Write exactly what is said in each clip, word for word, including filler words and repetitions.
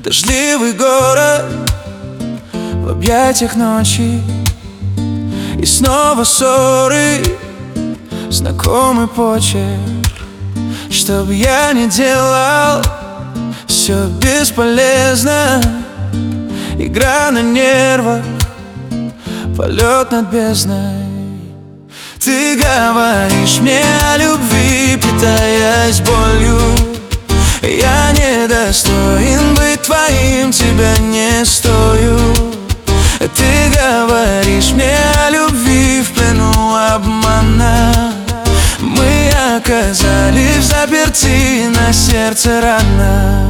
Дождливый город в объятиях ночи, и снова ссоры, знакомый почерк. Что бы я ни делал, все бесполезно. Игра на нервах, полет над бездной. Ты говоришь мне о любви, питаясь болью. Я недостоин быть твоим, тебя не стою. Ты говоришь мне о любви в плену обмана. Мы оказались заперти, на сердце рана.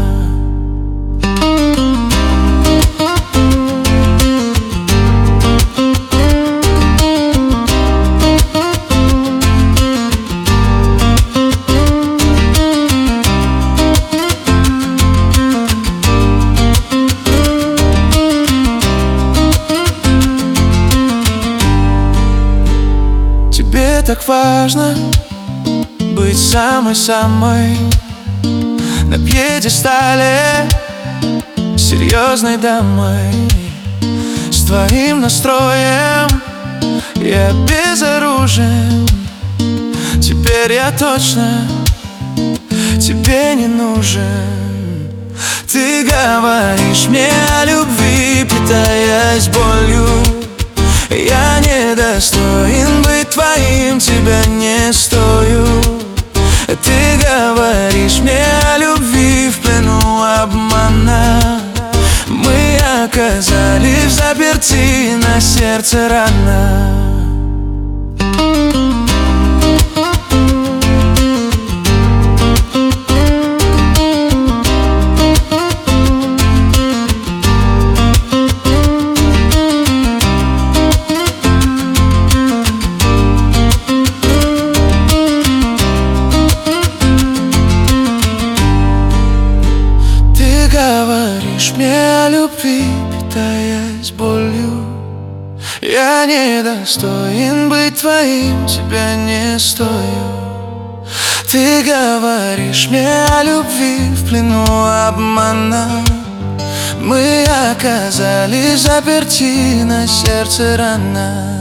Тебе так важно быть самой-самой на пьедестале, серьезной дамой. С твоим настроем я безоружен. Теперь я точно тебе не нужен. Ты говоришь мне о любви, питаясь болью. Я недостоин быть твоим, тебя не стою. Ты говоришь мне о любви в плену обмана. Мы оказались заперти, на сердце рана. Говоришь мне о любви, питаясь болью. Я недостоин быть твоим, тебя не стою. Ты говоришь мне о любви в плену обмана. Мы оказались заперти, на сердце рана.